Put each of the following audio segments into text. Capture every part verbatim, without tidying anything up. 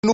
Low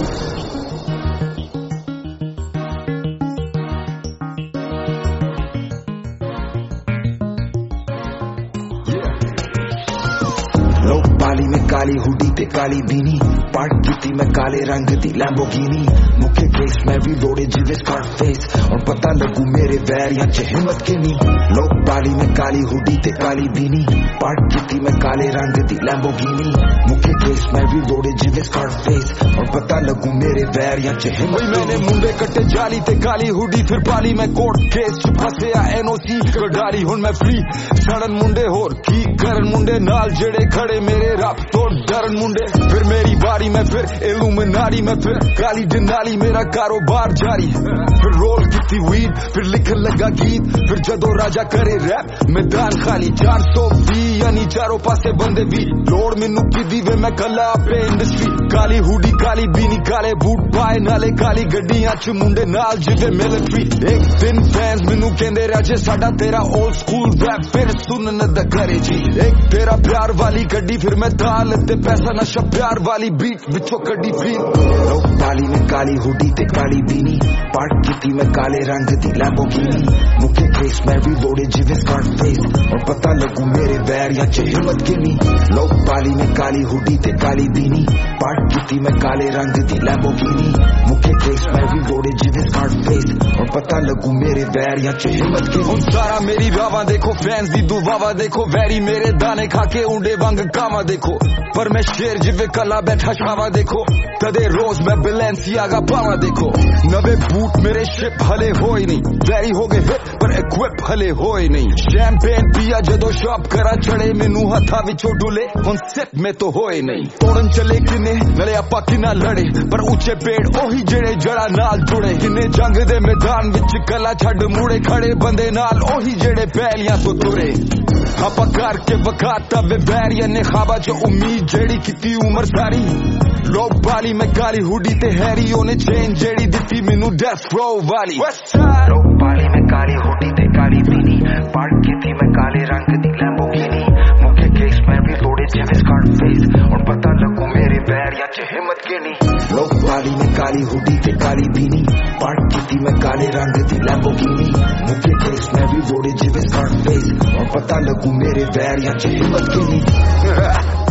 पाली में काली hoodie ते काली बीनी पार्ट की मैं काले रंग दी लैम्बोर्गिनी मुख्य केस में भी रोड़े जिले स्कारफेस और पता लगू मेरे वैर या हिम्मत के नी लो पाली में काली हुडी ते काली बीनी पार्ट की मैं काले रंग दी लैम्बोर्गिनी मुख्य केस में भी रोड़े जिले स्कारफेस और पता लगू मेरे वैर या हिम्मत मैंने मुंडे कट्टे जाली ते काली हुडी फिर पाली में कोर्ट केस फसे या एनओसी कडारी हुन मैं फ्री सड़न मुंडे होर की करन मुंडे नाल जेड़े खड़े मेरे रब तो डरन मुंडे फिर मेरी बारी में फिर इल्यूमिनाटी में फिर काली जनाली मेरा कारोबार जारी फिर रोल की वीड फिर लिखन लगा गीत फिर जदों राजा करे रैप मैदान खाली चार सौ भी यानी चारों पासे बंदे भी लोड़ मैनू की वे मैं कला पे इंडस्ट्री काली हुडी काली बीनी काले बूट पाए नाले काली गड्डियां च मुंडे नाल जिवे मिलिट्री एक दिन फैंस मैनू कहंदे राजे साडा तेरा ओल्ड स्कूल रैप फिर सुनन दा करे जी एक तेरा प्यार वाली गड्डी फिर मैं ताल ते पैसा नशा प्यार वाली बीट बिचो कड्डी फील पाली में काली हुडी ते काली बीनी पार्ट की मैं काले रंग दी लैम्बोर्गिनी मुख्य केस में भी रोड़े जिवे स्कारफेस और पता लगू मेरे वैर या हिम्मत के नी लो पाली में काली हुडी ते काली बीनी पार्ट की मैं काले रंग दी लैम्बोर्गिनी मुख्य केस में भी रोड़े जिवे स्कारफेस और पता लगू मेरे वैर या हिम्मत के हुन सारा मेरी रावा देखो फैंस दी दुआवा देखो वैरी मेरे दाने खा के उंडे वांग कावा देखो पर मैं शेर जिवे कला बैठा छावा देखो कदे रोज मैं बैलेंसियागा पावा देखो नवे बूट मेरे शिप हले होए नहीं वैरी हो गए हिट पर इक्विप हले होए नहीं शैंपेन पिया जदों शॉप करा चढ़े मैनू हथा विचों डुले हुन सेट में तो होए नहीं तोड़न चले किने नले आपा किना लड़े पर ऊंचे पेड़ ओही जेड़े जड़ा नाल जुड़े किने जंग दे मैदान विच कला छड़ मुड़े खड़े बंदे नाल ओही जेड़े पहलियां तो तुरे आपा करके वकाता वे बैरिया ने खाबा जो उम्मीद जेड़ी किती उम्र सारी लोग पाली में काली हुडी ते हैरी ओने चेन जेड़ी दिती मैनू डेथ रो वाली लोग पाली में काली हुडी ते काली बीनी पार्ट की थी मैं काले रंग दी लैम्बोर्गिनी मुख्य केस में भी रोड़े जिवे स्कारफेस और पता लगू मेरे वैर या हिम्मत के नी लोग पाली में काली हुडी ते काली बीनी पार्ट की थी मैं काले रंग दी लैम्बोर्गिनी मुख्य केस में भी रोड़े जिवे स्कारफेस और पता लगू मेरे वैर या हिम्मत के नी